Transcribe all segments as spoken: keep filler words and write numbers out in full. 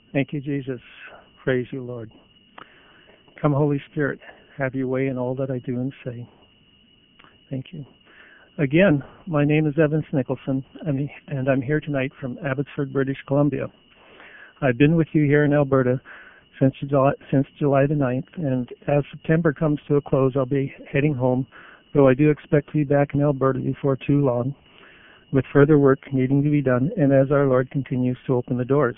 Thank you, Jesus. Praise you, Lord. Come, Holy Spirit, have your way in all that I do and say. Thank you. Again, my name is Evans Nicholson, and I'm here tonight from Abbotsford, British Columbia. I've been with you here in Alberta since July, since July the ninth, and as September comes to a close, I'll be heading home, though I do expect to be back in Alberta before too long, with further work needing to be done, and as our Lord continues to open the doors.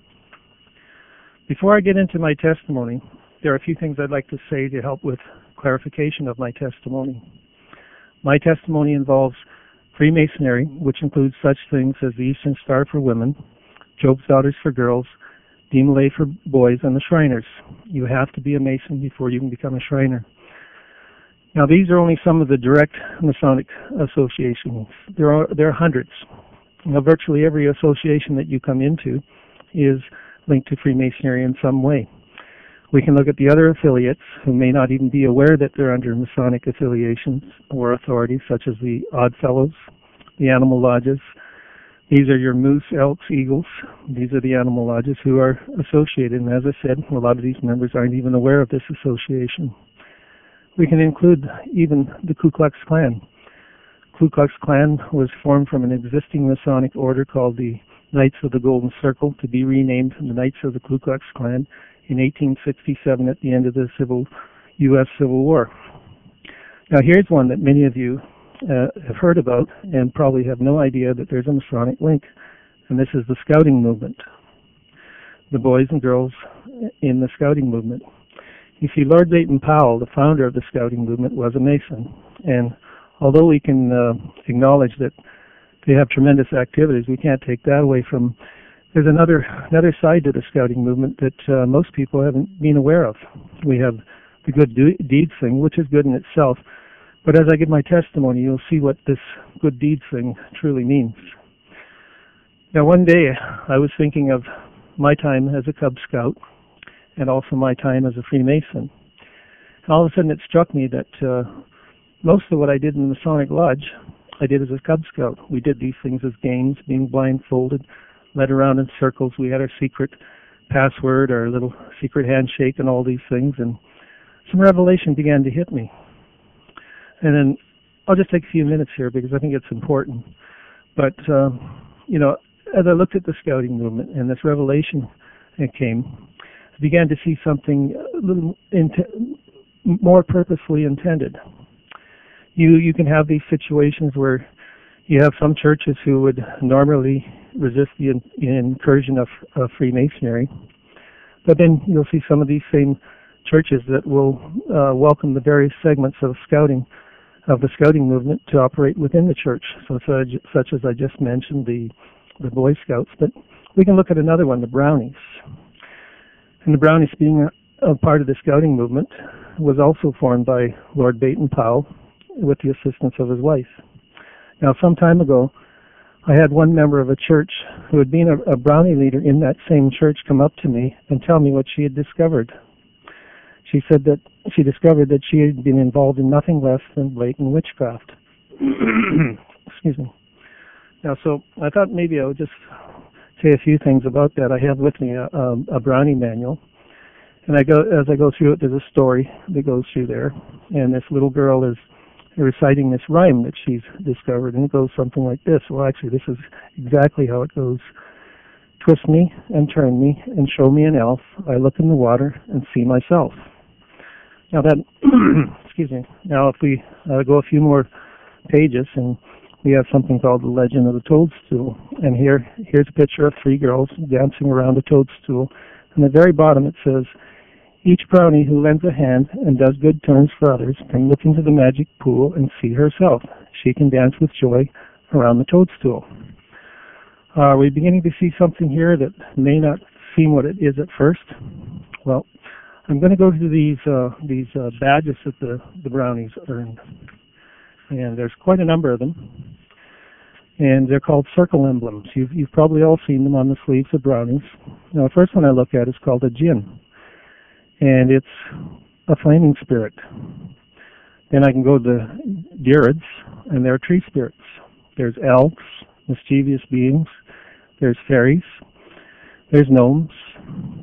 Before I get into my testimony, there are a few things I'd like to say to help with clarification of my testimony. My testimony involves Freemasonry, which includes such things as the Eastern Star for women, Job's Daughters for girls, De Molay for boys, and the Shriners. You have to be a Mason before you can become a Shriner. Now, these are only some of the direct Masonic associations. There are there are hundreds. Now, virtually every association that you come into is linked to Freemasonry in some way. We can look at the other affiliates who may not even be aware that they're under Masonic affiliations or authorities, such as the Odd Fellows, the Animal Lodges. These are your moose, elks, eagles. These are the animal lodges who are associated. And as I said, a lot of these members aren't even aware of this association. We can include even the Ku Klux Klan. Ku Klux Klan was formed from an existing Masonic order called the Knights of the Golden Circle, to be renamed the Knights of the Ku Klux Klan in eighteen sixty-seven at the end of the Civil U S Civil War. Now here's one that many of you uh, have heard about and probably have no idea that there's a Masonic link, and this is the Scouting Movement, the boys and girls in the Scouting Movement. You see, Lord Baden-Powell, the founder of the Scouting Movement, was a Mason, and although we can uh, acknowledge that they have tremendous activities, we can't take that away from. There's another another side to the Scouting Movement that uh, most people haven't been aware of. We have the good do- deeds thing, which is good in itself, but as I give my testimony, you'll see what this good deeds thing truly means. Now, one day, I was thinking of my time as a Cub Scout and also my time as a Freemason. And all of a sudden, it struck me that uh, most of what I did in the Masonic Lodge, I did as a Cub Scout. We did these things as games, being blindfolded, led around in circles. We had our secret password, our little secret handshake, and all these things. And some revelation began to hit me. And then I'll just take a few minutes here because I think it's important. But, uh, you know, as I looked at the Scouting Movement and this revelation that came, I began to see something a little int- more purposefully intended. You you can have these situations where you have some churches who would normally resist the in, incursion of, of Freemasonry, but then you'll see some of these same churches that will uh, welcome the various segments of scouting, of the Scouting Movement to operate within the church, so such, such as I just mentioned, the, the Boy Scouts. But we can look at another one, the Brownies. And the Brownies, being a, a part of the Scouting Movement, was also formed by Lord Baden-Powell with the assistance of his wife. Now, some time ago, I had one member of a church who had been a, a Brownie leader in that same church come up to me and tell me what she had discovered. She said that she discovered that she had been involved in nothing less than blatant witchcraft. Excuse me. Now, so I thought maybe I would just say a few things about that. I have with me a, a, a Brownie manual, and I go as I go through it, there's a story that goes through there, and this little girl is reciting this rhyme that she's discovered, and it goes something like this. Well, actually, this is exactly how it goes. Twist me and turn me and show me an elf. I look in the water and see myself. Now that, excuse me. Now if we uh, go a few more pages, and we have something called the Legend of the Toadstool. And here, here's a picture of three girls dancing around a toadstool. And at the very bottom it says, each Brownie who lends a hand and does good turns for others can look into the magic pool and see herself. She can dance with joy around the toadstool. Uh, are we beginning to see something here that may not seem what it is at first? Well, I'm going to go through these uh, these uh, badges that the, the Brownies earned. And there's quite a number of them. And they're called circle emblems. You've, you've probably all seen them on the sleeves of Brownies. Now, the first one I look at is called a Jinn. And it's a flaming spirit. Then I can go to the Durids, and they're tree spirits. There's elves, mischievous beings. There's fairies. There's gnomes.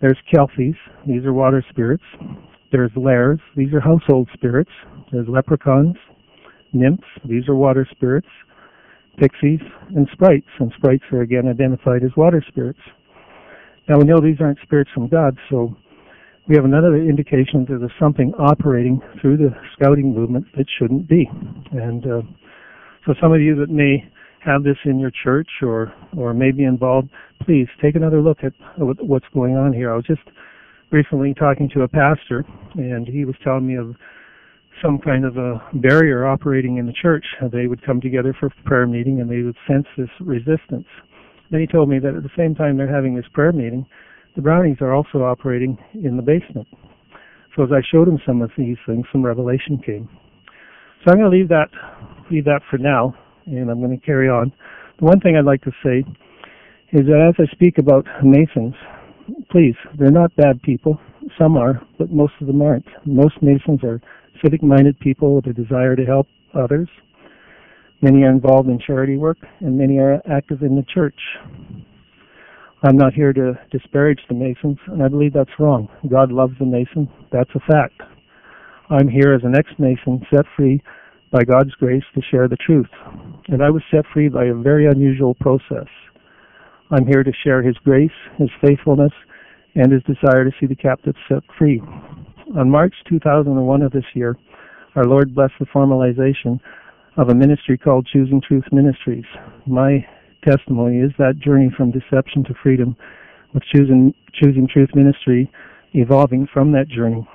There's Kelpies. These are water spirits. There's Lares. These are household spirits. There's leprechauns, nymphs. These are water spirits. Pixies, and sprites. And sprites are again identified as water spirits. Now we know these aren't spirits from God, so we have another indication that there's something operating through the scouting movement that shouldn't be. And uh, so some of you that may have this in your church or, or may be involved, please take another look at what's going on here. I was just recently talking to a pastor, and he was telling me of some kind of a barrier operating in the church. They would come together for a prayer meeting, and they would sense this resistance. Then he told me that at the same time they're having this prayer meeting, the brownies are also operating in the basement. So as I showed him some of these things, some revelation came. So I'm going to leave that, leave that for now, and I'm going to carry on. The one thing I'd like to say is that as I speak about Masons, please, they're not bad people. Some are, but most of them aren't. Most Masons are civic-minded people with a desire to help others. Many are involved in charity work, and many are active in the church. I'm not here to disparage the Masons, and I believe that's wrong. God loves the Mason. That's a fact. I'm here as an ex-Mason, set free by God's grace to share the truth. And I was set free by a very unusual process. I'm here to share His grace, His faithfulness, and His desire to see the captives set free. On March two thousand one of this year, our Lord blessed the formalization of a ministry called Choosing Truth Ministries. My testimony is that journey from deception to freedom, with Choosing, Choosing Truth Ministry evolving from that journey.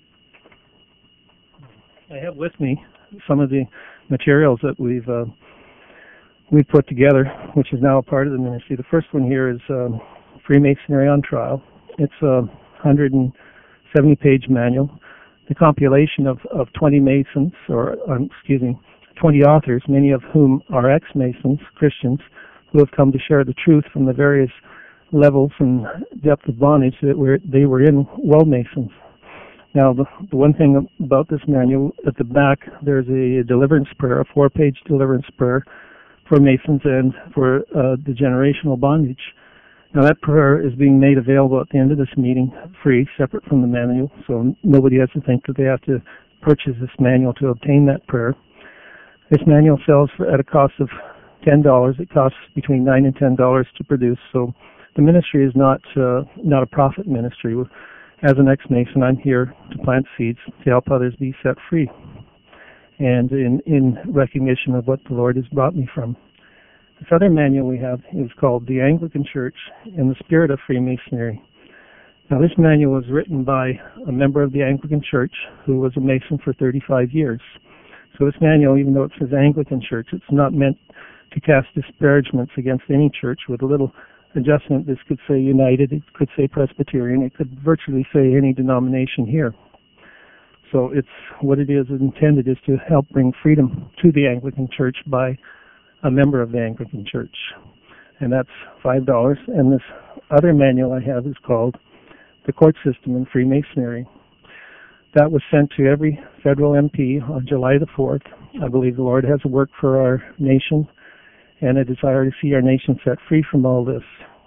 I have with me some of the materials that we've uh, we've put together, which is now a part of the ministry. The first one here is um, Freemasonry on Trial. It's a one hundred seventy page manual, the compilation of, of twenty Masons, or um, excuse me, twenty authors, many of whom are ex-Masons, Christians, who have come to share the truth from the various levels and depth of bondage that we're, they were in while Masons. Now, the, the one thing about this manual, at the back, there's a deliverance prayer, a four-page deliverance prayer for Masons and for uh, the generational bondage. Now, that prayer is being made available at the end of this meeting, free, separate from the manual, so nobody has to think that they have to purchase this manual to obtain that prayer. This manual sells for, at a cost of ten dollars. It costs between nine and ten dollars to produce. So the ministry is not uh, not a profit ministry. As an ex-Mason, I'm here to plant seeds to help others be set free, and in in recognition of what the Lord has brought me from. This other manual we have is called The Anglican Church in the Spirit of Freemasonry. Now, this manual was written by a member of the Anglican Church who was a Mason for thirty-five years. So this manual, even though it says Anglican Church, it's not meant to cast disparagements against any church. With a little adjustment, this could say United, it could say Presbyterian, it could virtually say any denomination here. So it's what it is intended is to help bring freedom to the Anglican Church by a member of the Anglican Church. And that's five dollars. And this other manual I have is called The Court System in Freemasonry. That was sent to every federal M P on July the fourth. I believe the Lord has a work for our nation and a desire to see our nation set free from all this.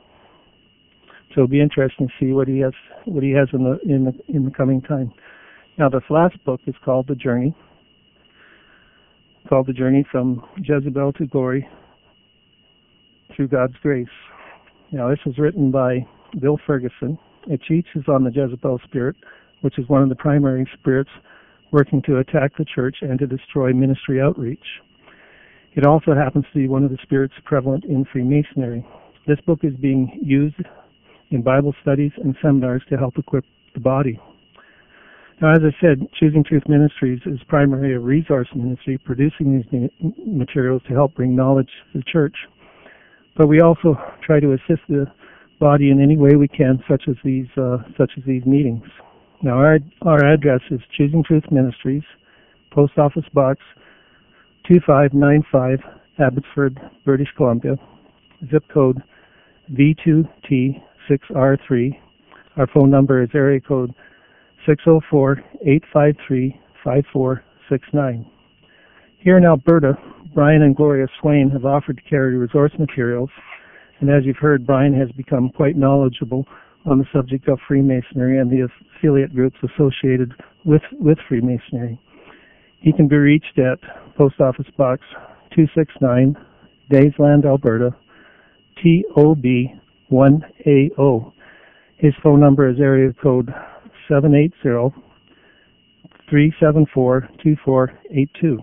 So it'll be interesting to see what he has what he has in the in the in the coming time. Now, this last book is called The Journey. Called The Journey from Jezebel to Glory through God's Grace. Now, this was written by Bill Ferguson. It teaches on the Jezebel spirit, which is one of the primary spirits working to attack the church and to destroy ministry outreach. It also happens to be one of the spirits prevalent in Freemasonry. This book is being used in Bible studies and seminars to help equip the body. Now, as I said, Choosing Truth Ministries is primarily a resource ministry producing these materials to help bring knowledge to the church. But we also try to assist the body in any way we can, such as these uh, such as these meetings. Now, our our address is Choosing Truth Ministries, Post Office Box two five nine five, Abbotsford, British Columbia, zip code V two T six R three. Our phone number is area code six oh four, eight five three, five four six nine. Here in Alberta, Brian and Gloria Swain have offered to carry resource materials, and as you've heard, Brian has become quite knowledgeable on the subject of Freemasonry and the affiliate groups associated with, with Freemasonry. He can be reached at Post Office Box two sixty-nine, Daysland, Alberta, T O B one A O. His phone number is area code seven eight zero, three seven four, two four eight two.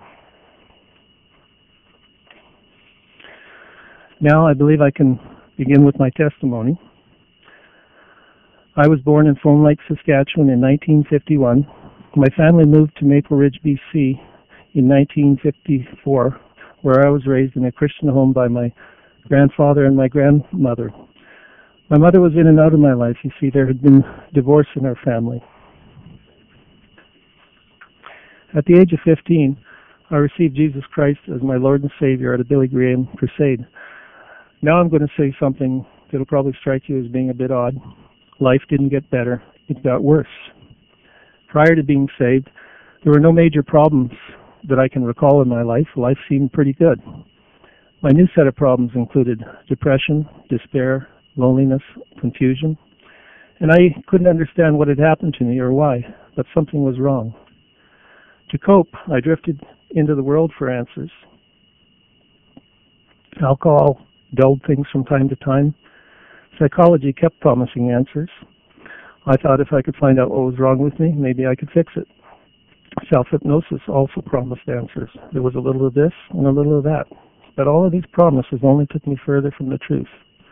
Now I believe I can begin with my testimony. I was born in Foam Lake, Saskatchewan in nineteen fifty-one. My family moved to Maple Ridge, B C in nineteen fifty-four, where I was raised in a Christian home by my grandfather and my grandmother. My mother was in and out of my life. You see, there had been divorce in our family. At the age of fifteen, I received Jesus Christ as my Lord and Savior at a Billy Graham crusade. Now I'm going to say something that will probably strike you as being a bit odd. Life didn't get better. It got worse. Prior to being saved, there were no major problems that I can recall in my life. Life seemed pretty good. My new set of problems included depression, despair, loneliness, confusion, and I couldn't understand what had happened to me or why, but something was wrong. To cope, I drifted into the world for answers. Alcohol dulled things from time to time. Psychology kept promising answers. I thought if I could find out what was wrong with me, maybe I could fix it. Self-hypnosis also promised answers. There was a little of this and a little of that. But all of these promises only took me further from the truth.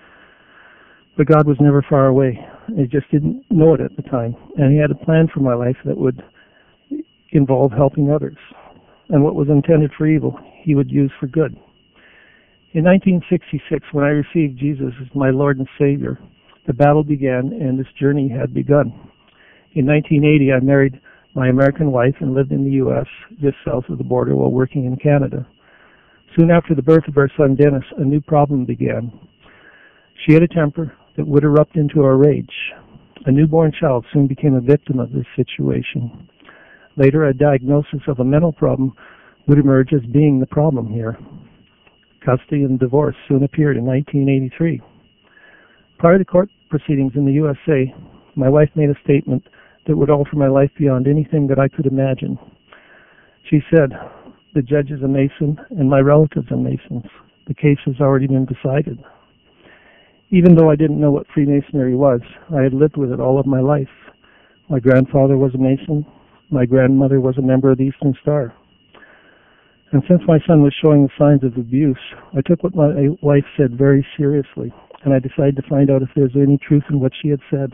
But God was never far away. I just didn't know it at the time. And He had a plan for my life that would involve helping others. And what was intended for evil, He would use for good. In nineteen sixty-six, when I received Jesus as my Lord and Savior, the battle began and this journey had begun. In nineteen eighty, I married my American wife and lived in the U S just south of the border while working in Canada. Soon after the birth of our son Dennis, a new problem began. She had a temper that would erupt into a rage. A newborn child soon became a victim of this situation. Later, a diagnosis of a mental problem would emerge as being the problem here. Custody and divorce soon appeared in nineteen eighty-three. Prior to court proceedings in the U S A, my wife made a statement that would alter my life beyond anything that I could imagine. She said, "The judge is a Mason and my relatives are Masons. The case has already been decided." Even though I didn't know what Freemasonry was, I had lived with it all of my life. My grandfather was a Mason. My grandmother was a member of the Eastern Star. And since my son was showing the signs of abuse, I took what my wife said very seriously, and I decided to find out if there was any truth in what she had said.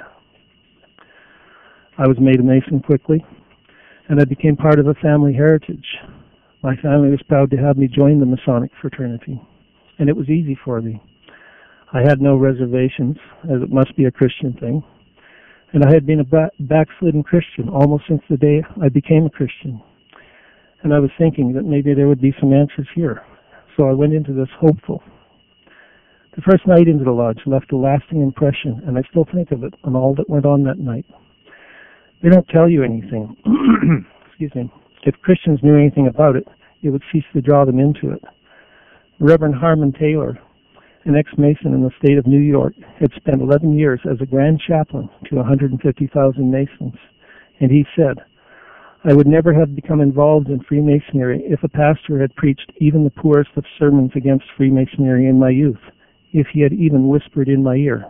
I was made a Mason quickly, and I became part of a family heritage. My family was proud to have me join the Masonic fraternity, and it was easy for me. I had no reservations, as it must be a Christian thing, and I had been a ba- backslidden Christian almost since the day I became a Christian. And I was thinking that maybe there would be some answers here. So I went into this hopeful. The first night into the lodge left a lasting impression, and I still think of it on all that went on that night. They don't tell you anything. Excuse me. If Christians knew anything about it, it would cease to draw them into it. Reverend Harmon Taylor, an ex-Mason in the state of New York, had spent eleven years as a grand chaplain to one hundred fifty thousand Masons. And he said, "I would never have become involved in Freemasonry if a pastor had preached even the poorest of sermons against Freemasonry in my youth, if he had even whispered in my ear."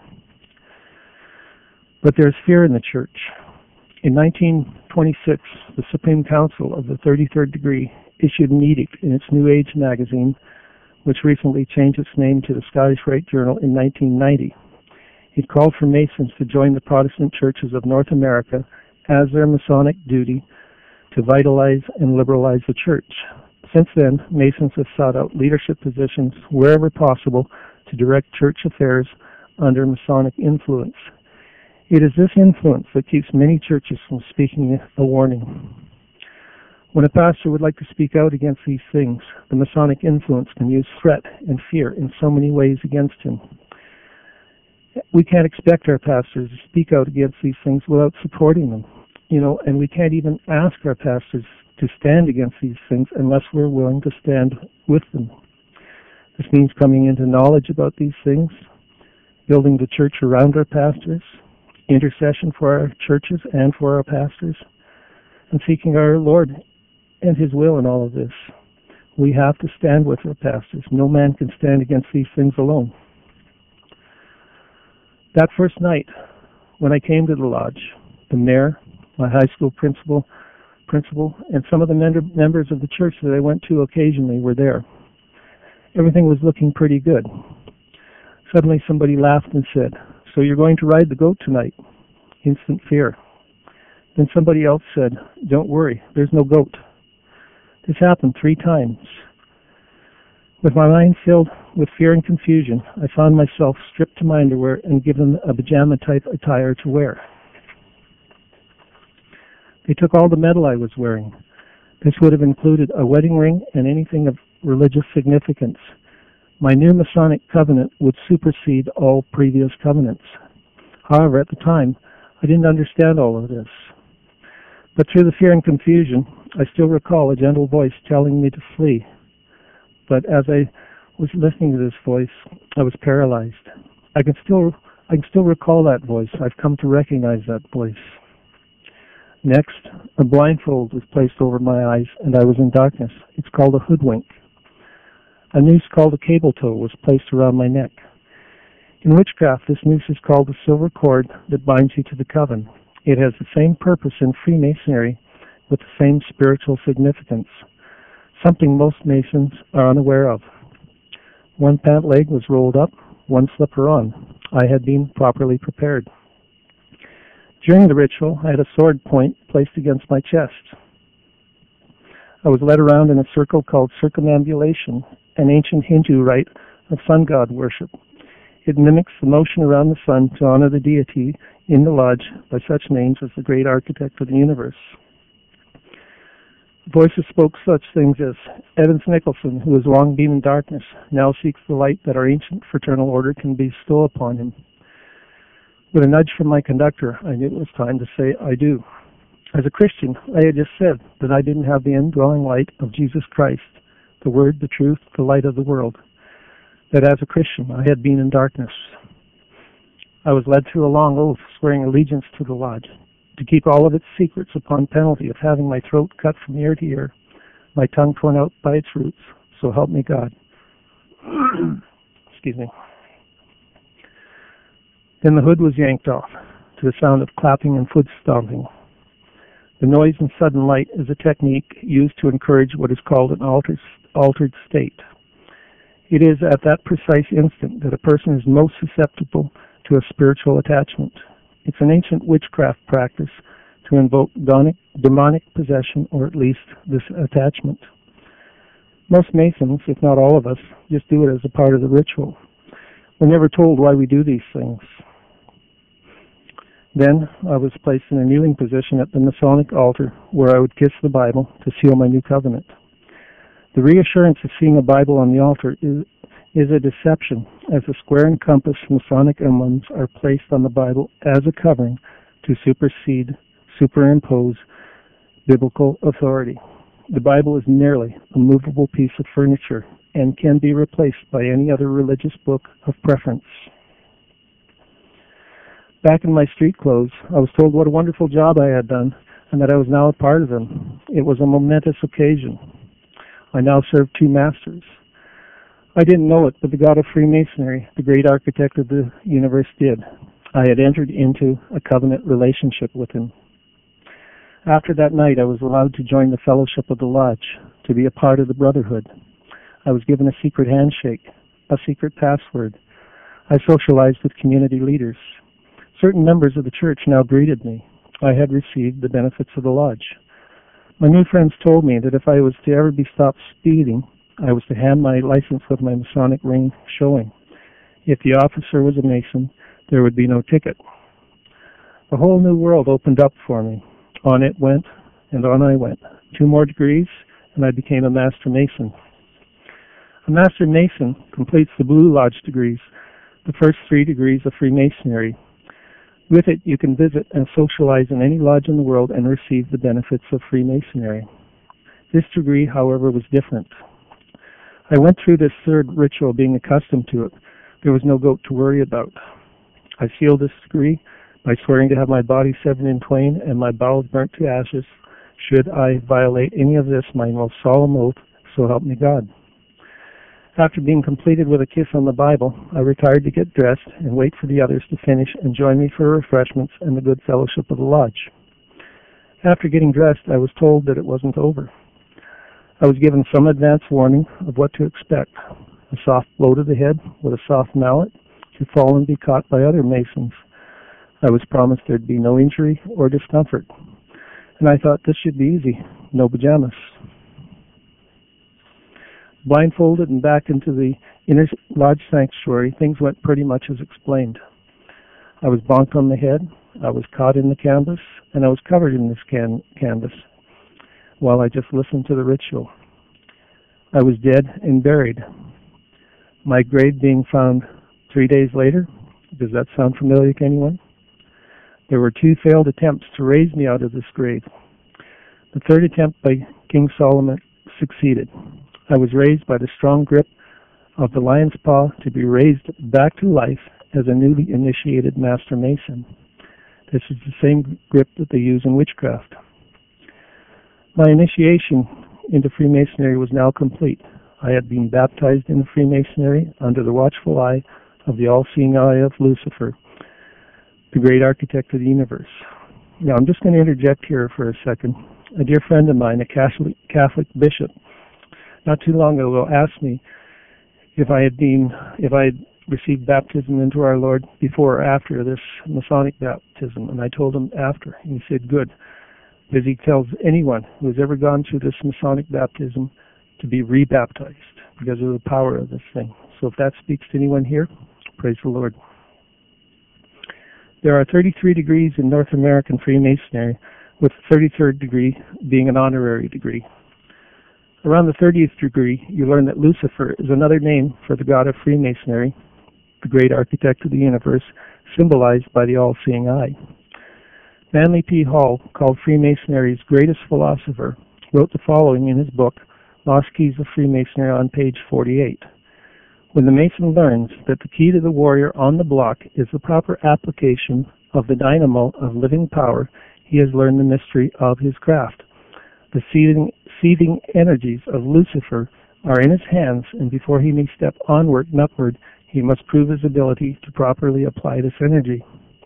But there's fear in the church. In nineteen twenty-six, the Supreme Council of the thirty-third Degree issued an edict in its New Age magazine, which recently changed its name to the Scottish Rite Journal in nineteen ninety. It called for Masons to join the Protestant churches of North America as their Masonic duty to vitalize and liberalize the church. Since then, Masons have sought out leadership positions wherever possible to direct church affairs under Masonic influence. It is this influence that keeps many churches from speaking a warning. When a pastor would like to speak out against these things, the Masonic influence can use threat and fear in so many ways against him. We can't expect our pastors to speak out against these things without supporting them. You know, and we can't even ask our pastors to stand against these things unless we're willing to stand with them. This means coming into knowledge about these things, building the church around our pastors, intercession for our churches and for our pastors, and seeking our Lord and His will in all of this. We have to stand with our pastors. No man can stand against these things alone. That first night, when I came to the lodge, the mayor, my high school principal, principal, and some of the mem- members of the church that I went to occasionally were there. Everything was looking pretty good. Suddenly somebody laughed and said, "So you're going to ride the goat tonight?" Instant fear. Then somebody else said, "Don't worry, there's no goat." This happened three times. With my mind filled with fear and confusion, I found myself stripped to my underwear and given a pajama-type attire to wear. They took all the metal I was wearing. This would have included a wedding ring and anything of religious significance. My new Masonic covenant would supersede all previous covenants. However, at the time, I didn't understand all of this. But through the fear and confusion, I still recall a gentle voice telling me to flee. But as I was listening to this voice, I was paralyzed. I can still I can still recall that voice. I've come to recognize that voice. Next, a blindfold was placed over my eyes, and I was in darkness. It's called a hoodwink. A noose called a cable tow was placed around my neck. In witchcraft, this noose is called the silver cord that binds you to the coven. It has the same purpose in Freemasonry with the same spiritual significance, something most Masons are unaware of. One pant leg was rolled up, one slipper on. I had been properly prepared. During the ritual, I had a sword point placed against my chest. I was led around in a circle called circumambulation, an ancient Hindu rite of sun god worship. It mimics the motion around the sun to honor the deity in the lodge by such names as the great architect of the universe. Voices spoke such things as, "Evans Nicholson, who has long been in darkness, now seeks the light that our ancient fraternal order can bestow upon him." With a nudge from my conductor, I knew it was time to say, "I do." As a Christian, I had just said that I didn't have the indwelling light of Jesus Christ, the Word, the truth, the light of the world. That as a Christian, I had been in darkness. I was led through a long oath swearing allegiance to the lodge, to keep all of its secrets upon penalty of having my throat cut from ear to ear, my tongue torn out by its roots, so help me God. Excuse me. Then the hood was yanked off, to the sound of clapping and foot stomping. The noise and sudden light is a technique used to encourage what is called an altered, altered state. It is at that precise instant that a person is most susceptible to a spiritual attachment. It's an ancient witchcraft practice to invoke demonic, demonic possession, or at least this attachment. Most Masons, if not all of us, just do it as a part of the ritual. We're never told why we do these things. Then I was placed in a kneeling position at the Masonic altar where I would kiss the Bible to seal my new covenant. The reassurance of seeing a Bible on the altar is, is a deception, as the square and compass Masonic emblems are placed on the Bible as a covering to supersede, superimpose biblical authority. The Bible is merely a movable piece of furniture and can be replaced by any other religious book of preference. Back in my street clothes, I was told what a wonderful job I had done and that I was now a part of them. It was a momentous occasion. I now served two masters. I didn't know it, but the God of Freemasonry, the great architect of the universe, did. I had entered into a covenant relationship with him. After that night, I was allowed to join the fellowship of the lodge, to be a part of the brotherhood. I was given a secret handshake, a secret password. I socialized with community leaders. Certain members of the church now greeted me. I had received the benefits of the lodge. My new friends told me that if I was to ever be stopped speeding, I was to hand my license with my Masonic ring showing. If the officer was a Mason, there would be no ticket. A whole new world opened up for me. On it went, and on I went. Two more degrees, and I became a Master Mason. A Master Mason completes the Blue Lodge degrees, the first three degrees of Freemasonry. With it, you can visit and socialize in any lodge in the world and receive the benefits of Freemasonry. This degree, however, was different. I went through this third ritual being accustomed to it. There was no goat to worry about. I sealed this degree by swearing to have my body severed in twain and my bowels burnt to ashes, should I violate any of this, my most solemn oath, so help me God. After being completed with a kiss on the Bible, I retired to get dressed and wait for the others to finish and join me for refreshments and the good fellowship of the lodge. After getting dressed, I was told that it wasn't over. I was given some advance warning of what to expect: a soft blow to the head with a soft mallet, to fall and be caught by other Masons. I was promised there'd be no injury or discomfort, and I thought this should be easy, no pajamas. Blindfolded and back into the inner lodge sanctuary, things went pretty much as explained. I was bonked on the head, I was caught in the canvas, and I was covered in this can canvas while I just listened to the ritual. I was dead and buried. My grave being found three days later. Does that sound familiar to anyone? There were two failed attempts to raise me out of this grave. The third attempt by King Solomon succeeded. I was raised by the strong grip of the lion's paw to be raised back to life as a newly initiated Master Mason. This is the same grip that they use in witchcraft. My initiation into Freemasonry was now complete. I had been baptized into Freemasonry under the watchful eye of the all-seeing eye of Lucifer, the great architect of the universe. Now, I'm just going to interject here for a second. A dear friend of mine, a Catholic, Catholic bishop, not too long ago asked me if I had been, if I had received baptism into our Lord before or after this Masonic baptism, and I told him after. And he said, good, because he tells anyone who has ever gone through this Masonic baptism to be rebaptized because of the power of this thing. So if that speaks to anyone here, praise the Lord. There are thirty-three degrees in North American Freemasonry, with the thirty-third degree being an honorary degree. Around the thirtieth degree, you learn that Lucifer is another name for the god of Freemasonry, the great architect of the universe, symbolized by the all-seeing eye. Manly P. Hall, called Freemasonry's greatest philosopher, wrote the following in his book, Lost Keys of Freemasonry, on page forty-eight. When the Mason learns that the key to the warrior on the block is the proper application of the dynamo of living power, he has learned the mystery of his craft. The seething, seething energies of Lucifer are in his hands, and before he may step onward and upward, he must prove his ability to properly apply this energy.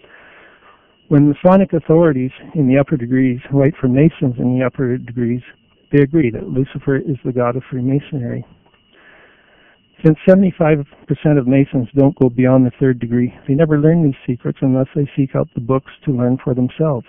When Masonic authorities in the upper degrees write for Masons in the upper degrees, they agree that Lucifer is the god of Freemasonry. Since seventy-five percent of Masons don't go beyond the third degree, they never learn these secrets unless they seek out the books to learn for themselves.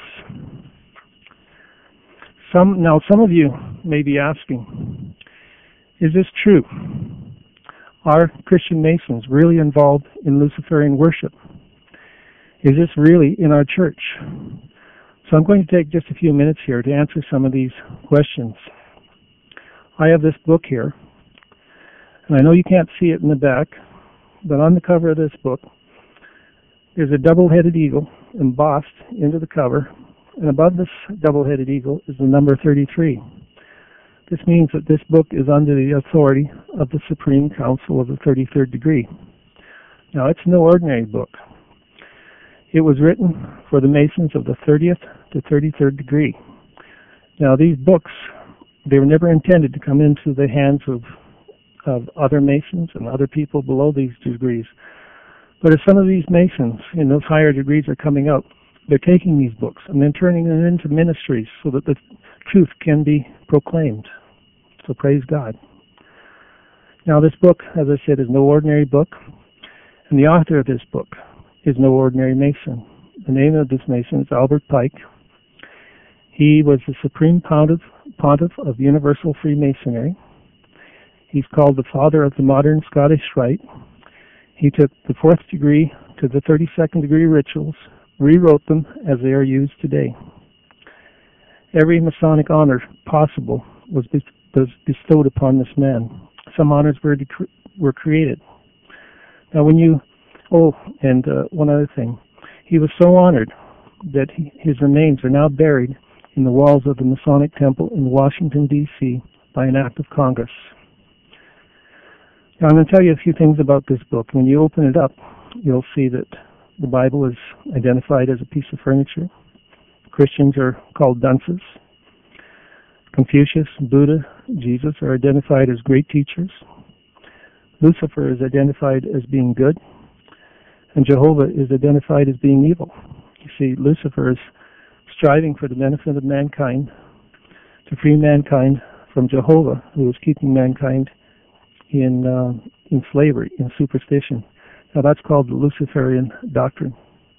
Some, now, some of you may be asking, is this true? Are Christian Masons really involved in Luciferian worship? Is this really in our church? So I'm going to take just a few minutes here to answer some of these questions. I have this book here, and I know you can't see it in the back, but on the cover of this book, there's a double-headed eagle embossed into the cover, and above this double-headed eagle is the number thirty-three. This means that this book is under the authority of the Supreme Council of the thirty-third degree. Now, it's no ordinary book. It was written for the Masons of the thirtieth to thirty-third degree. Now, these books, they were never intended to come into the hands of, of other Masons and other people below these degrees. But as some of these Masons in those higher degrees are coming out, they're taking these books and then turning them into ministries so that the truth can be proclaimed. So praise God. Now, this book, as I said, is no ordinary book, and the author of this book is no ordinary Mason. The name of this Mason is Albert Pike. He was the Supreme Pontiff, Pontiff of Universal Freemasonry. He's called the father of the modern Scottish Rite. He took the fourth degree to the thirty-second degree rituals, rewrote them as they are used today. Every Masonic honor possible was, be was bestowed upon this man. Some honors were, were created. Now when you, oh, and uh, one other thing, he was so honored that he, his remains are now buried in the walls of the Masonic Temple in Washington, D C by an act of Congress. Now I'm going to tell you a few things about this book. When you open it up, you'll see that The Bible is identified as a piece of furniture. Christians are called dunces. Confucius, Buddha, Jesus are identified as great teachers. Lucifer is identified as being good, and Jehovah is identified as being evil. You see, Lucifer is striving for the benefit of mankind to free mankind from Jehovah, who is keeping mankind in uh, in slavery, in superstition. Now that's called the Luciferian doctrine.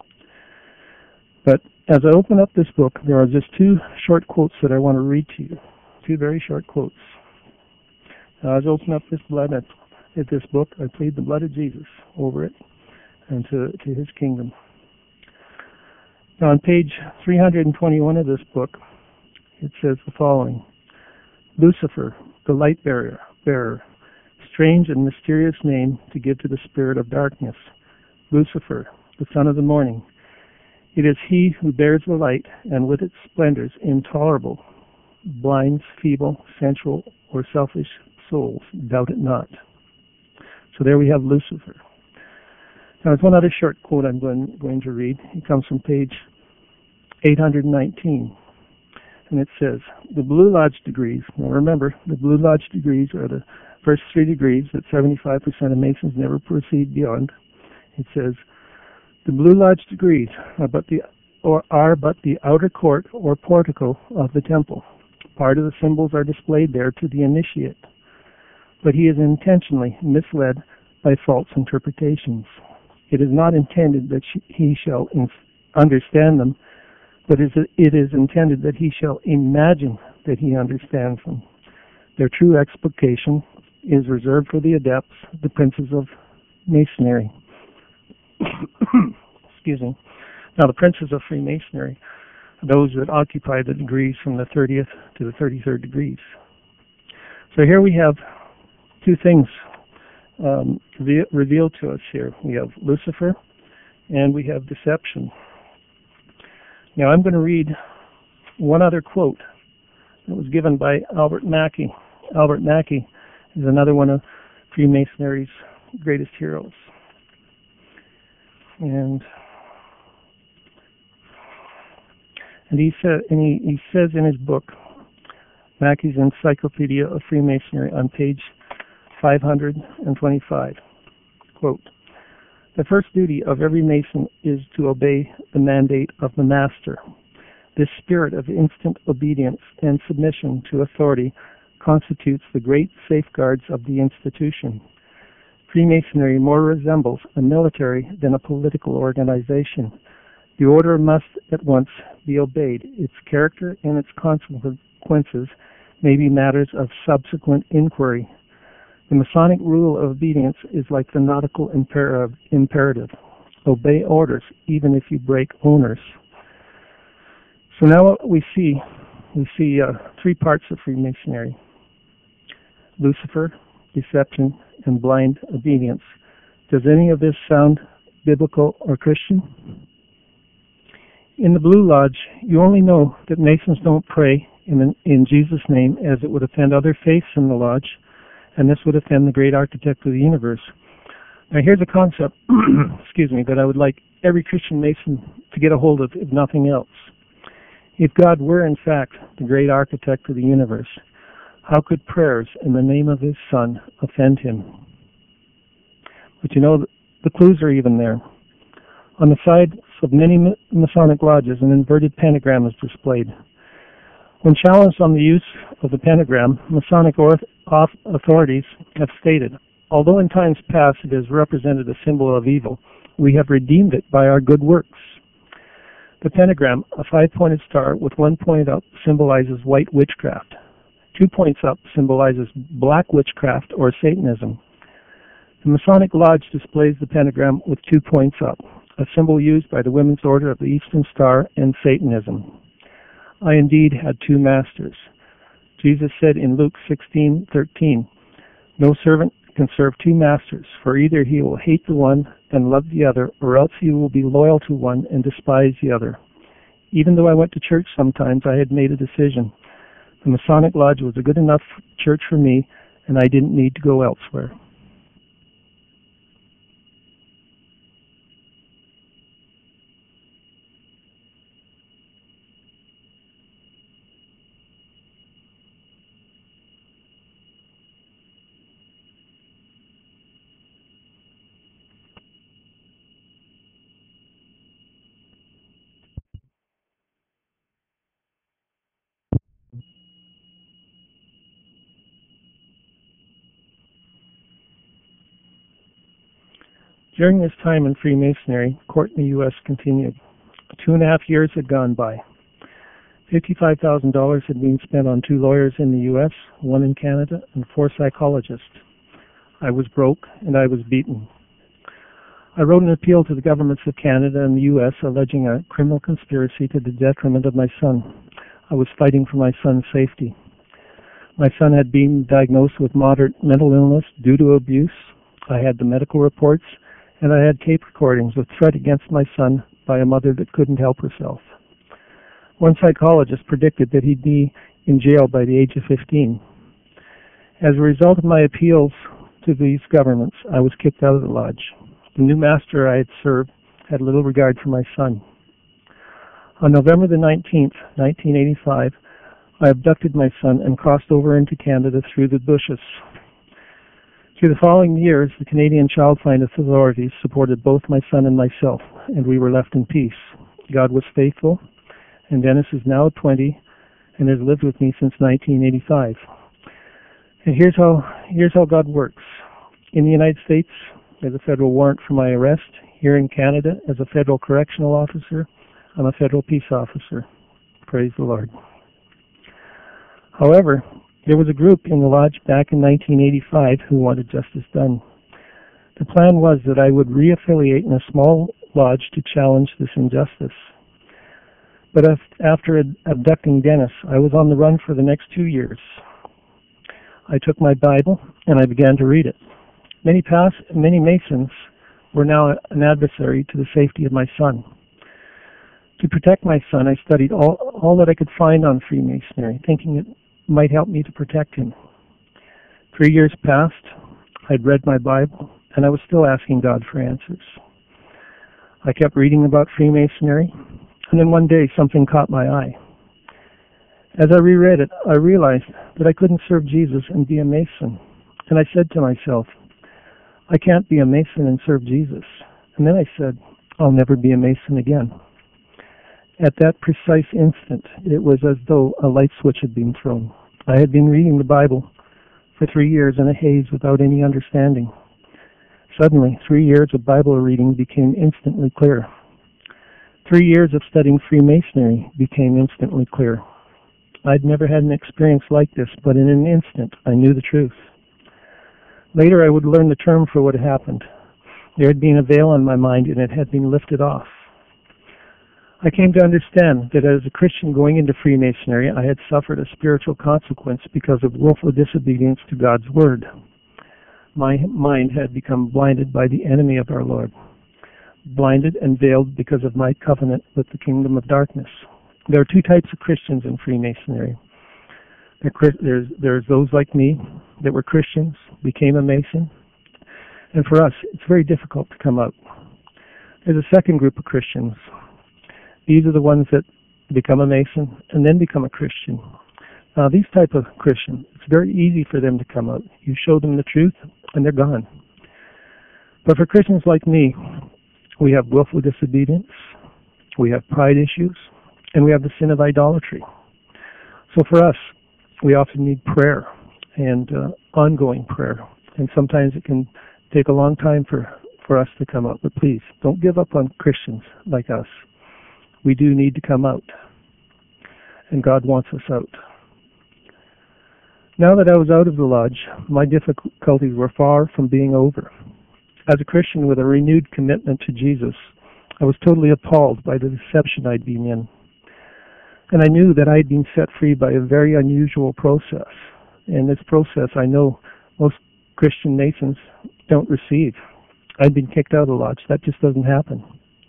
But as I open up this book, there are just two short quotes that I want to read to you. Two very short quotes. Now, as I open up this blood at, at this book, I plead the blood of Jesus over it and to, to his kingdom. Now on page three hundred twenty-one of this book, it says the following: Lucifer, the light bearer, bearer, strange and mysterious name to give to the spirit of darkness. Lucifer, the son of the morning. It is he who bears the light, and with its splendors intolerable, blinds feeble, sensual, or selfish souls. Doubt it not. So there we have Lucifer. Now there's one other short quote I'm going, going to read. It comes from page eight hundred nineteen. And it says, the Blue Lodge degrees, now remember, the Blue Lodge degrees are the first three degrees that seventy-five percent of Masons never proceed beyond. It says, the Blue Lodge degrees are but the or are but the outer court or portico of the temple. Part of the symbols are displayed there to the initiate, but he is intentionally misled by false interpretations. It is not intended that he shall in- understand them, but it is intended that he shall imagine that he understands them. Their true explication is reserved for the adepts, the princes of Masonry. Excuse me. Now, the princes of Freemasonry are those that occupy the degrees from the thirtieth to the thirty-third degrees. So here we have two things um, re- revealed to us here. We have Lucifer and we have deception. Now, I'm going to read one other quote that was given by Albert Mackey. Albert Mackey is another one of Freemasonry's greatest heroes. And and he said, and he, he says in his book, Mackey's Encyclopedia of Freemasonry, on page five hundred twenty-five, quote, the first duty of every Mason is to obey the mandate of the Master. This spirit of instant obedience and submission to authority constitutes the great safeguards of the institution. Freemasonry more resembles a military than a political organization. The order must at once be obeyed. Its character and its consequences may be matters of subsequent inquiry. The Masonic rule of obedience is like the nautical imper- imperative. Obey orders, even if you break owners. So now what we see, we see uh, three parts of Freemasonry: Lucifer, deception, and blind obedience. Does any of this sound biblical or Christian? In the Blue Lodge, you only know that Masons don't pray in, in Jesus' name, as it would offend other faiths in the lodge, and this would offend the great architect of the universe. Now here's a concept, excuse me, that I would like every Christian Mason to get a hold of, if nothing else. If God were in fact the great architect of the universe, how could prayers in the name of his Son offend him? But you know, the clues are even there. On the sides of many Masonic lodges, an inverted pentagram is displayed. When challenged on the use of the pentagram, Masonic authorities have stated, although in times past it has represented a symbol of evil, we have redeemed it by our good works. The pentagram, a five-pointed star with one point up, symbolizes white witchcraft. Two points up symbolizes black witchcraft or Satanism. The Masonic Lodge displays the pentagram with two points up, a symbol used by the Women's Order of the Eastern Star and Satanism. I indeed had two masters. Jesus said in Luke sixteen thirteen, no servant can serve two masters, for either he will hate the one and love the other, or else he will be loyal to one and despise the other. Even though I went to church sometimes, I had made a decision. The Masonic Lodge was a good enough church for me, and I didn't need to go elsewhere. During this time in Freemasonry, court in the U S continued. Two and a half years had gone by. fifty-five thousand dollars had been spent on two lawyers in the U S, one in Canada, and four psychologists. I was broke, and I was beaten. I wrote an appeal to the governments of Canada and the U S alleging a criminal conspiracy to the detriment of my son. I was fighting for my son's safety. My son had been diagnosed with moderate mental illness due to abuse. I had the medical reports, and I had tape recordings with threat against my son by a mother that couldn't help herself. One psychologist predicted that he'd be in jail by the age of fifteen. As a result of my appeals to these governments, I was kicked out of the lodge. The new master I had served had little regard for my son. On November the nineteenth, nineteen eighty-five, I abducted my son and crossed over into Canada through the bushes. Through the following years, the Canadian Child Find authorities supported both my son and myself, and we were left in peace. God was faithful, and Dennis is now twenty and has lived with me since nineteen eighty-five. And here's how, here's how God works. In the United States, there's a federal warrant for my arrest. Here in Canada, as a federal correctional officer, I'm a federal peace officer. Praise the Lord. However, there was a group in the lodge back in nineteen eighty-five who wanted justice done. The plan was that I would re-affiliate in a small lodge to challenge this injustice. But after abducting Dennis, I was on the run for the next two years. I took my Bible and I began to read it. Many past, many Masons were now an adversary to the safety of my son. To protect my son, I studied all, all that I could find on Freemasonry, thinking it might help me to protect him. Three years passed, I'd read my Bible, and I was still asking God for answers. I kept reading about Freemasonry, and then one day something caught my eye. As I reread it, I realized that I couldn't serve Jesus and be a Mason. And I said to myself, I can't be a Mason and serve Jesus. And then I said, I'll never be a Mason again. At that precise instant, it was as though a light switch had been thrown. I had been reading the Bible for three years in a haze without any understanding. Suddenly, three years of Bible reading became instantly clear. Three years of studying Freemasonry became instantly clear. I'd never had an experience like this, but in an instant, I knew the truth. Later, I would learn the term for what had happened. There had been a veil on my mind, and it had been lifted off. I came to understand that as a Christian going into Freemasonry, I had suffered a spiritual consequence because of willful disobedience to God's Word. My mind had become blinded by the enemy of our Lord, blinded and veiled because of my covenant with the kingdom of darkness. There are two types of Christians in Freemasonry. There's, there's those like me that were Christians, became a Mason, and for us, it's very difficult to come out. There's a second group of Christians. These are the ones that become a Mason and then become a Christian. Now, these type of Christians, it's very easy for them to come out. You show them the truth, and they're gone. But for Christians like me, we have willful disobedience, we have pride issues, and we have the sin of idolatry. So for us, we often need prayer and uh, ongoing prayer. And sometimes it can take a long time for, for us to come out. But please, don't give up on Christians like us. We do need to come out. And God wants us out. Now that I was out of the lodge, my difficulties were far from being over. As a Christian with a renewed commitment to Jesus, I was totally appalled by the deception I'd been in. And I knew that I had been set free by a very unusual process. And this process, I know most Christian Masons don't receive. I'd been kicked out of the lodge. That just doesn't happen.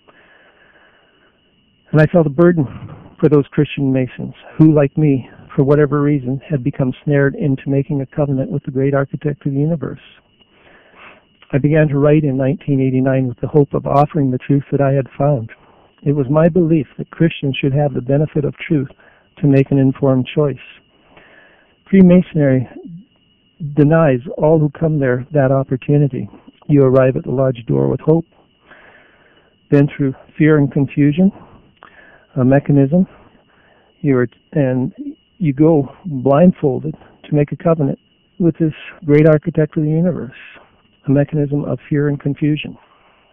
And I felt a burden for those Christian Masons who, like me, for whatever reason, had become snared into making a covenant with the great architect of the universe. I began to write in nineteen eighty-nine with the hope of offering the truth that I had found. It was my belief that Christians should have the benefit of truth to make an informed choice. Freemasonry denies all who come there that opportunity. You arrive at the lodge door with hope, then through fear and confusion, a mechanism, you are, and you go blindfolded to make a covenant with this great architect of the universe, a mechanism of fear and confusion.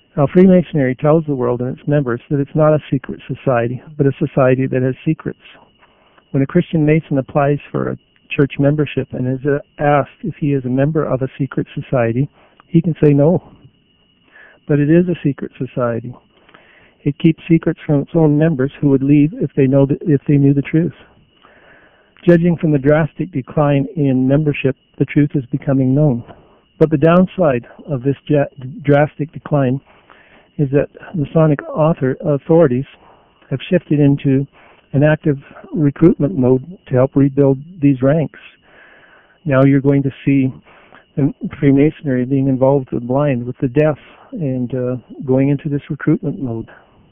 Now, Freemasonry tells the world and its members that it's not a secret society, but a society that has secrets. When a Christian Mason applies for a church membership and is asked if he is a member of a secret society, he can say no. But it is a secret society. It keeps secrets from its own members who would leave if they know that, if they knew the truth. Judging from the drastic decline in membership, the truth is becoming known. But the downside of this drastic decline is that Masonic author authorities have shifted into an active recruitment mode to help rebuild these ranks. Now you're going to see Freemasonry being involved with the blind, with the deaf, and uh, going into this recruitment mode.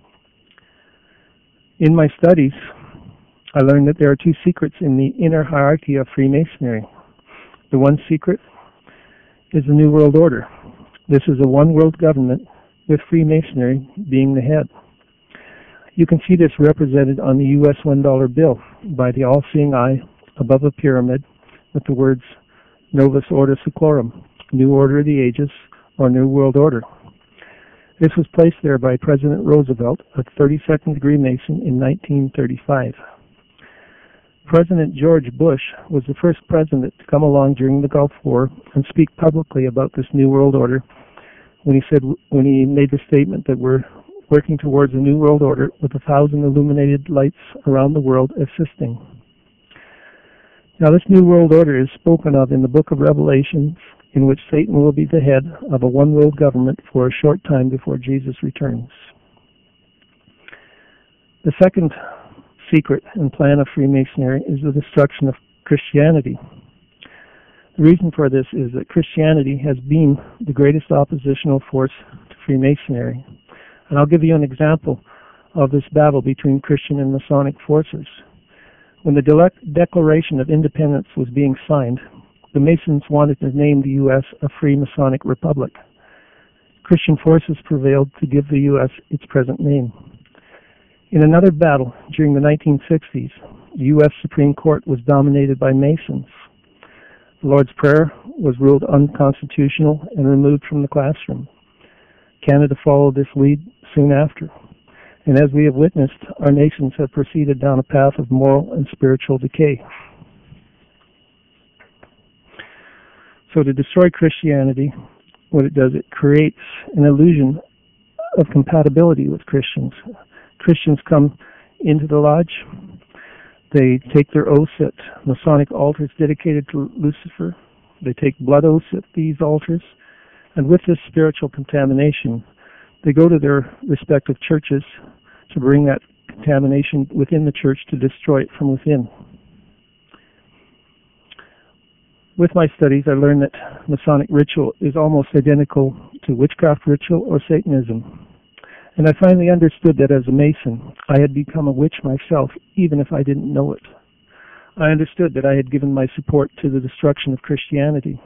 In my studies, I learned that there are two secrets in the inner hierarchy of Freemasonry. The one secret is the New World Order. This is a one-world government with Freemasonry being the head. You can see this represented on the U S one dollar bill by the all-seeing eye above a pyramid with the words Novus Ordo Seclorum, New Order of the Ages, or New World Order. This was placed there by President Roosevelt, a thirty-second degree Mason, in nineteen thirty-five. President George Bush was the first president to come along during the Gulf War and speak publicly about this New World Order when he said, when he made the statement that we're working towards a new world order with a thousand illuminated lights around the world assisting. Now, this new world order is spoken of in the book of Revelation, in which Satan will be the head of a one-world government for a short time before Jesus returns. The second secret and plan of Freemasonry is the destruction of Christianity. The reason for this is that Christianity has been the greatest oppositional force to Freemasonry. And I'll give you an example of this battle between Christian and Masonic forces. When the De- Declaration of Independence was being signed, the Masons wanted to name the U S a Free Masonic Republic. Christian forces prevailed to give the U S its present name. In another battle during the nineteen sixties, the U S Supreme Court was dominated by Masons. The Lord's Prayer was ruled unconstitutional and removed from the classroom. Canada followed this lead soon after. And as we have witnessed, our nations have proceeded down a path of moral and spiritual decay. So to destroy Christianity, what it does, it creates an illusion of compatibility with Christians. Christians come into the lodge, they take their oaths at Masonic altars dedicated to Lucifer, they take blood oaths at these altars, and with this spiritual contamination, they go to their respective churches to bring that contamination within the church to destroy it from within. With my studies, I learned that Masonic ritual is almost identical to witchcraft ritual or Satanism. And I finally understood that as a Mason, I had become a witch myself, even if I didn't know it. I understood that I had given my support to the destruction of Christianity.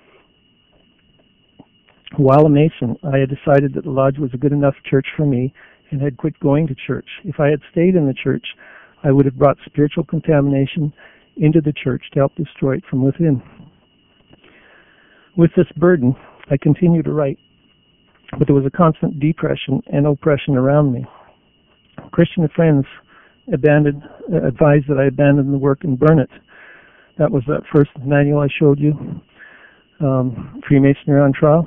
While a Mason, I had decided that the lodge was a good enough church for me and had quit going to church. If I had stayed in the church, I would have brought spiritual contamination into the church to help destroy it from within. With this burden, I continued to write, but there was a constant depression and oppression around me. Christian friends abandoned, uh, advised that I abandon the work and burn it. That was that first manual I showed you, um, Freemasonry on Trial.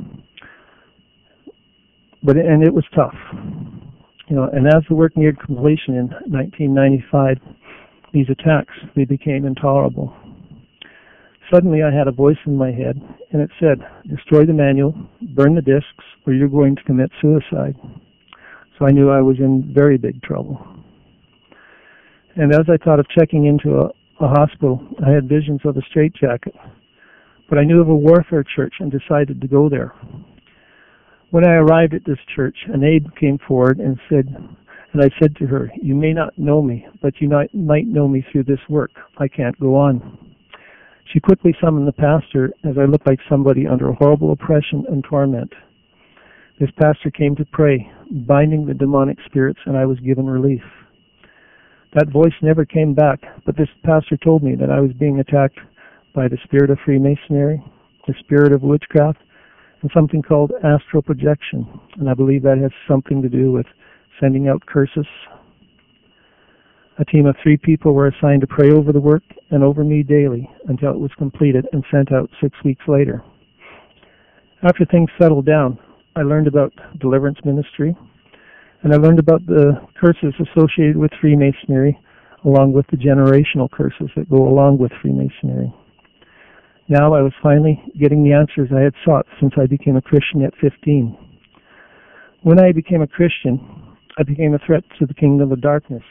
But and it was tough, you know. And as the work neared completion in nineteen ninety-five, these attacks they became intolerable. Suddenly, I had a voice in my head, and it said, "Destroy the manual, burn the discs, or you're going to commit suicide." So I knew I was in very big trouble. And as I thought of checking into a, a hospital, I had visions of a straitjacket. But I knew of a warfare church and decided to go there. When I arrived at this church, an aide came forward and said, and I said to her, "You may not know me, but you might, might know me through this work. I can't go on." She quickly summoned the pastor, as I looked like somebody under horrible oppression and torment. This pastor came to pray, binding the demonic spirits, and I was given relief. That voice never came back, but this pastor told me that I was being attacked by the spirit of Freemasonry, the spirit of witchcraft, and something called astral projection. And I believe that has something to do with sending out curses. A team of three people were assigned to pray over the work and over me daily until it was completed and sent out six weeks later. After things settled down, I learned about deliverance ministry, and I learned about the curses associated with Freemasonry, along with the generational curses that go along with Freemasonry. Now I was finally getting the answers I had sought since I became a Christian at fifteen. When I became a Christian, I became a threat to the kingdom of darkness.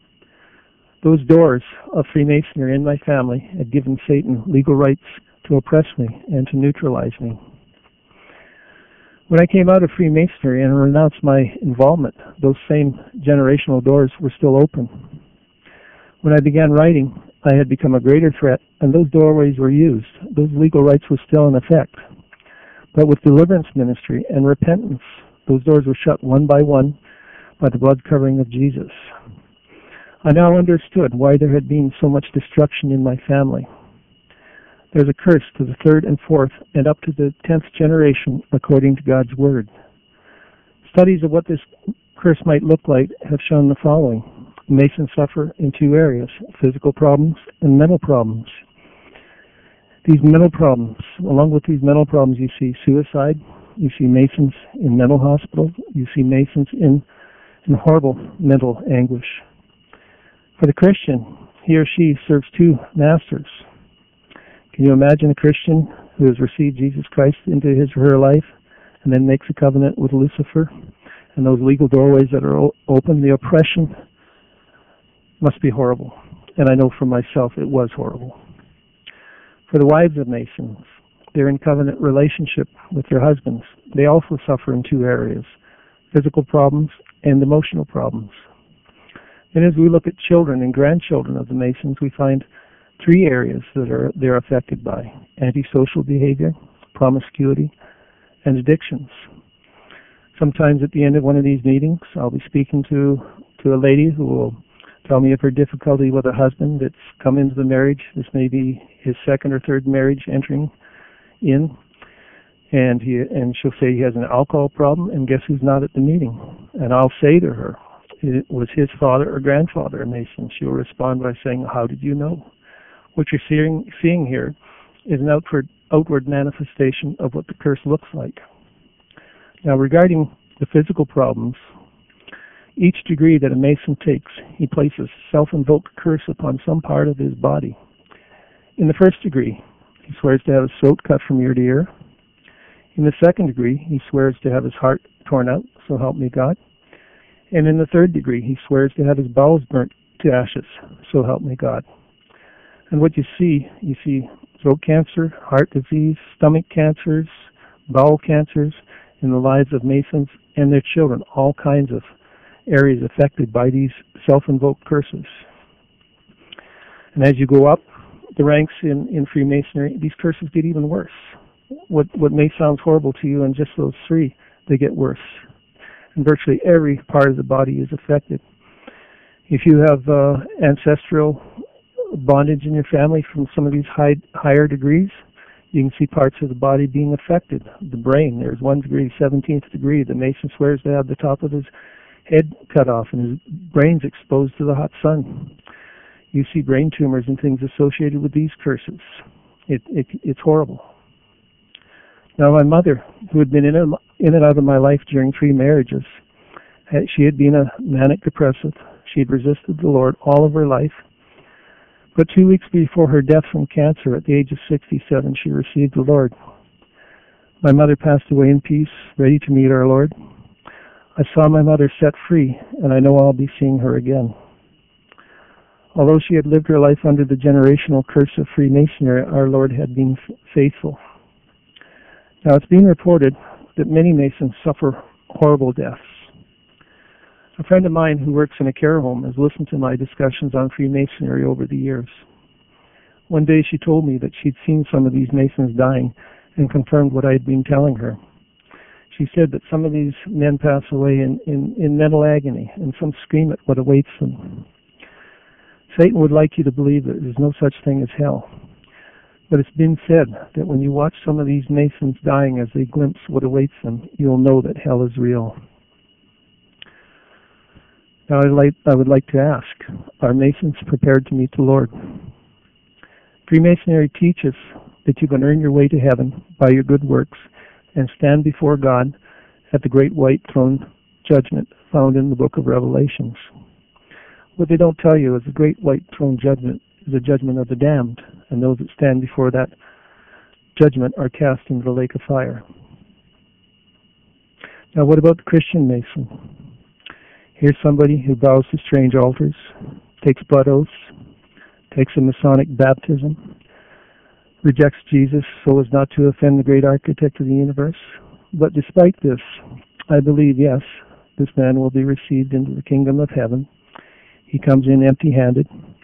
Those doors of Freemasonry in my family had given Satan legal rights to oppress me and to neutralize me. When I came out of Freemasonry and renounced my involvement, those same generational doors were still open. When I began writing, I had become a greater threat, and those doorways were used. Those legal rights were still in effect. But with deliverance ministry and repentance, those doors were shut one by one by the blood covering of Jesus. I now understood why there had been so much destruction in my family. There's a curse to the third and fourth and up to the tenth generation according to God's Word. Studies of what this curse might look like have shown the following. Masons suffer in two areas, physical problems and mental problems. These mental problems, along with these mental problems, you see suicide, you see Masons in mental hospitals, you see Masons in, in horrible mental anguish. For the Christian, he or she serves two masters. Can you imagine a Christian who has received Jesus Christ into his or her life and then makes a covenant with Lucifer and those legal doorways that are o- open? The oppression must be horrible. And I know for myself it was horrible. For the wives of Masons, they're in covenant relationship with their husbands. They also suffer in two areas, physical problems and emotional problems. And as we look at children and grandchildren of the Masons, we find three areas that are they're affected by: antisocial behavior, promiscuity, and addictions. Sometimes at the end of one of these meetings, I'll be speaking to, to a lady who will tell me of her difficulty with a husband that's come into the marriage. This may be his second or third marriage entering in. And he and she'll say he has an alcohol problem, and guess who's not at the meeting? And I'll say to her, it was his father or grandfather a Mason. She'll respond by saying, how did you know? What you're seeing, seeing here is an outward, outward manifestation of what the curse looks like. Now, regarding the physical problems, each degree that a Mason takes, he places self-invoked curse upon some part of his body. In the first degree, he swears to have his throat cut from ear to ear. In the second degree, he swears to have his heart torn out, so help me God. And in the third degree, he swears to have his bowels burnt to ashes, so help me God. And what you see, you see throat cancer, heart disease, stomach cancers, bowel cancers in the lives of Masons and their children, all kinds of areas affected by these self-invoked curses. And as you go up the ranks in, in Freemasonry, these curses get even worse. What, what may sound horrible to you in just those three, they get worse. And virtually every part of the body is affected. If you have uh, ancestral bondage in your family from some of these high, higher degrees, you can see parts of the body being affected. The brain, there's one degree, seventeenth degree. The Mason swears to have the top of his head cut off and his brain's exposed to the hot sun. You see brain tumors and things associated with these curses. It, it, it's horrible. Now, my mother, who had been in and, in and out of my life during three marriages, had, she had been a manic depressive. She had resisted the Lord all of her life. But two weeks before her death from cancer at the age of sixty-seven, she received the Lord. My mother passed away in peace, ready to meet our Lord. I saw my mother set free, and I know I'll be seeing her again. Although she had lived her life under the generational curse of Freemasonry, our Lord had been f- faithful. Now, it's been reported that many Masons suffer horrible deaths. A friend of mine who works in a care home has listened to my discussions on Freemasonry over the years. One day she told me that she'd seen some of these Masons dying and confirmed what I had been telling her. She said that some of these men pass away in, in, in mental agony, and some scream at what awaits them. Satan would like you to believe that there's no such thing as hell. But it's been said that when you watch some of these Masons dying as they glimpse what awaits them, you'll know that hell is real. Now I'd like, I would like to ask, are Masons prepared to meet the Lord? Freemasonry teaches that you can earn your way to heaven by your good works and stand before God at the great white throne judgment found in the book of Revelations. What they don't tell you is the great white throne judgment is the judgment of the damned, and those that stand before that judgment are cast into the lake of fire. Now what about the Christian Mason? Here's somebody who bows to strange altars, takes blood oaths, takes a Masonic baptism, rejects Jesus so as not to offend the great architect of the universe. But despite this, I believe, yes, this man will be received into the kingdom of heaven. He comes in empty-handed.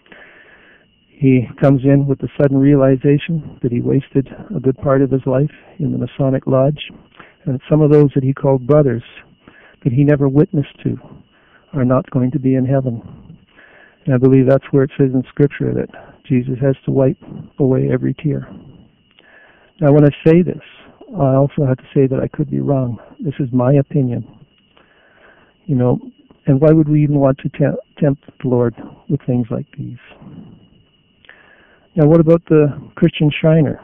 He comes in with the sudden realization that he wasted a good part of his life in the Masonic Lodge, and some of those that he called brothers that he never witnessed to are not going to be in heaven. And I believe that's where it says in Scripture that Jesus has to wipe away every tear. Now, when I say this, I also have to say that I could be wrong. This is my opinion. You know, and why would we even want to te- tempt the Lord with things like these? Now, what about the Christian Shriner?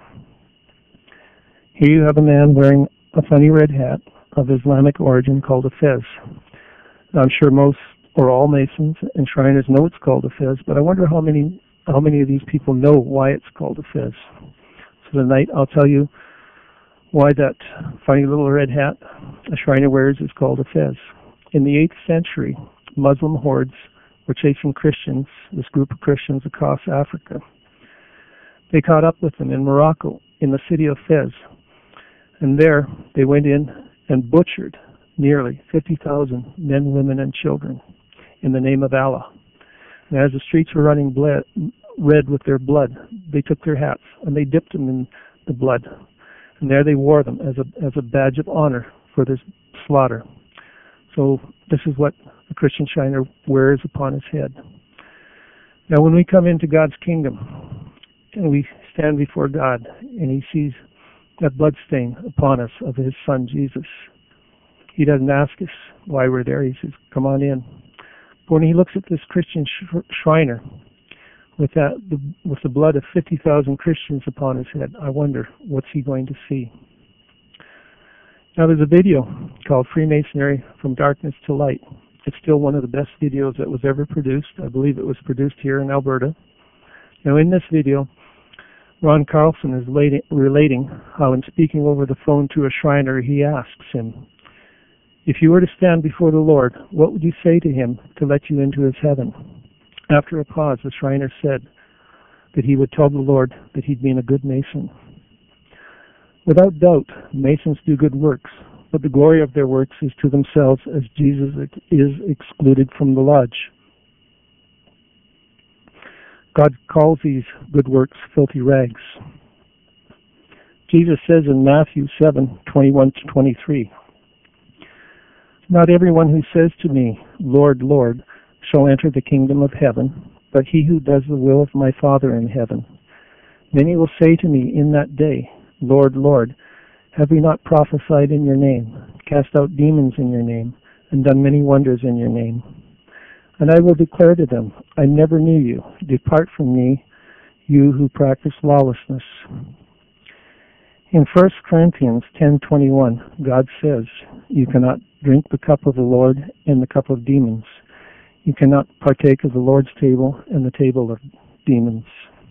Here you have a man wearing a funny red hat of Islamic origin called a fez. Now, I'm sure most or all Masons and Shriners know it's called a fez, but I wonder how many how many of these people know why it's called a fez. So tonight I'll tell you why that funny little red hat a Shriner wears is called a fez. In the eighth century, Muslim hordes were chasing Christians, this group of Christians across Africa. They caught up with them in Morocco, in the city of Fez. And there they went in and butchered nearly fifty thousand men, women, and children in the name of Allah. And as the streets were running bled, red with their blood, they took their hats and they dipped them in the blood. And there they wore them as a, as a badge of honor for this slaughter. So this is what the Christian Shriner wears upon his head. Now when we come into God's kingdom and we stand before God and he sees that blood stain upon us of his son Jesus, he doesn't ask us why we're there. He says, come on in. But when he looks at this Christian sh- Shriner with that, the, with the blood of fifty thousand Christians upon his head, I wonder, what's he going to see? Now there's a video called Freemasonry from Darkness to Light. It's still one of the best videos that was ever produced. I believe it was produced here in Alberta. Now in this video, Ron Carlson is relating how in speaking over the phone to a Shriner, he asks him, if you were to stand before the Lord, what would you say to him to let you into his heaven? After a pause, the Shriner said that he would tell the Lord that he'd been a good Mason. Without doubt, Masons do good works, but the glory of their works is to themselves as Jesus is excluded from the lodge. God calls these good works filthy rags. Jesus says in Matthew seven, twenty-one to twenty-three, not everyone who says to me, Lord, Lord, shall enter the kingdom of heaven, but he who does the will of my Father in heaven. Many will say to me in that day, Lord, Lord, have we not prophesied in your name, cast out demons in your name, and done many wonders in your name? And I will declare to them, I never knew you. Depart from me, you who practice lawlessness. In First Corinthians ten twenty-one, God says, you cannot drink the cup of the Lord and the cup of demons. You cannot partake of the Lord's table and the table of demons.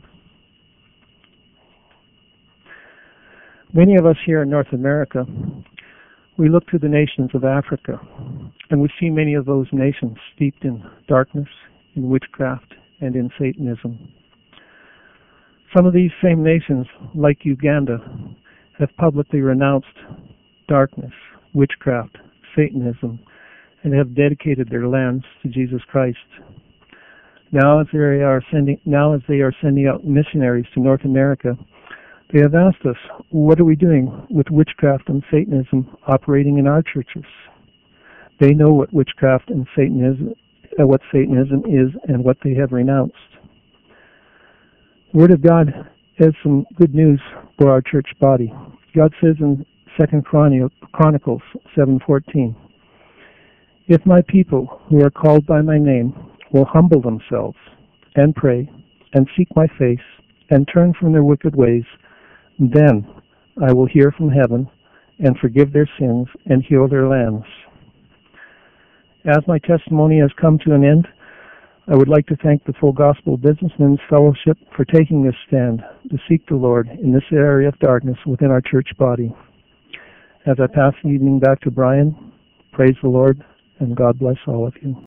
Many of us here in North America, we look to the nations of Africa, and we see many of those nations steeped in darkness, in witchcraft, and in Satanism. Some of these same nations, like Uganda, have publicly renounced darkness, witchcraft, Satanism, and have dedicated their lands to Jesus Christ. Now as they are sending, now as they are sending out missionaries to North America, they have asked us, what are we doing with witchcraft and Satanism operating in our churches? They know what witchcraft and Satanism, uh, what Satanism is and what they have renounced. The Word of God is some good news for our church body. God says in Second Chronicles seven fourteen, "If my people who are called by my name will humble themselves and pray and seek my face and turn from their wicked ways, then I will hear from heaven and forgive their sins and heal their lands." As my testimony has come to an end, I would like to thank the Full Gospel Businessmen's Fellowship for taking this stand to seek the Lord in this area of darkness within our church body. As I pass the evening back to Brian, praise the Lord, and God bless all of you.